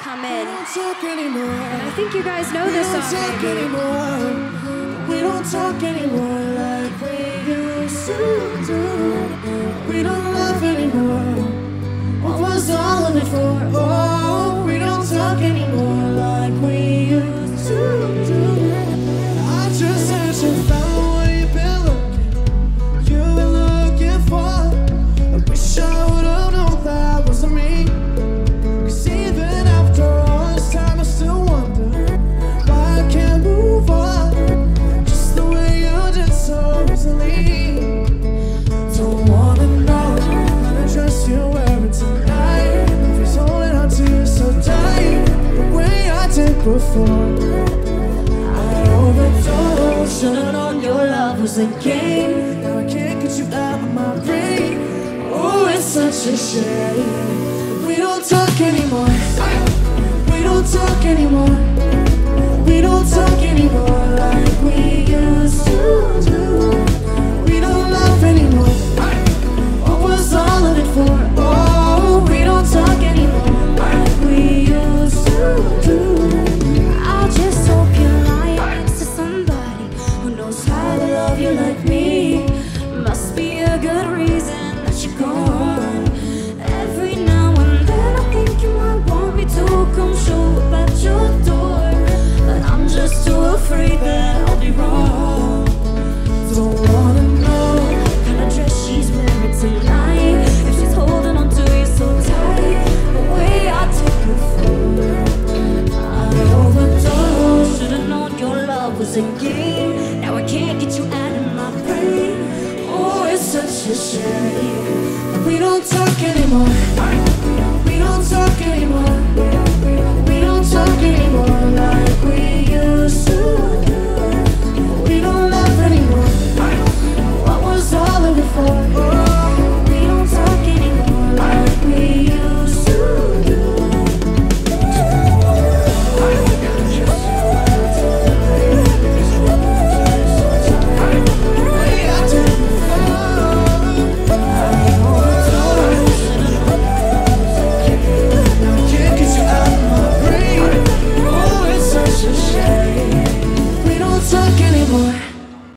come in. We don't talk anymore. And I think you guys know this song. We don't talk anymore. We don't talk anymore like we used to do. We don't laugh anymore. What was all of it for? Oh, we don't talk anymore like we used to do. I just had to find what you've been looking. You've been looking for. I wish I would've known that wasn't me. 'Cause even after all this time, I still wonder why I can't move on just the way you did so easily. Don't wanna know what dress you're wearing tonight. If he's holding on to you so tight, the way I did before. I overdosed, should've known your love was a game. Now I can't get you out of my brain. Oh, it's such a shame. We don't talk anymore.